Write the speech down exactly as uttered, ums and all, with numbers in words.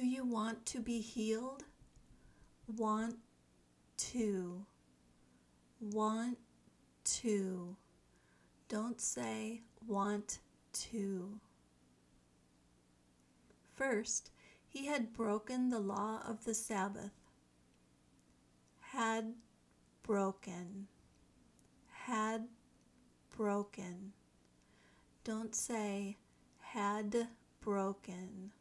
you want to be healed? Want to. Want to. Don't say want to. First, he had broken the law of the Sabbath. Had broken. Had broken. Don't say had broken.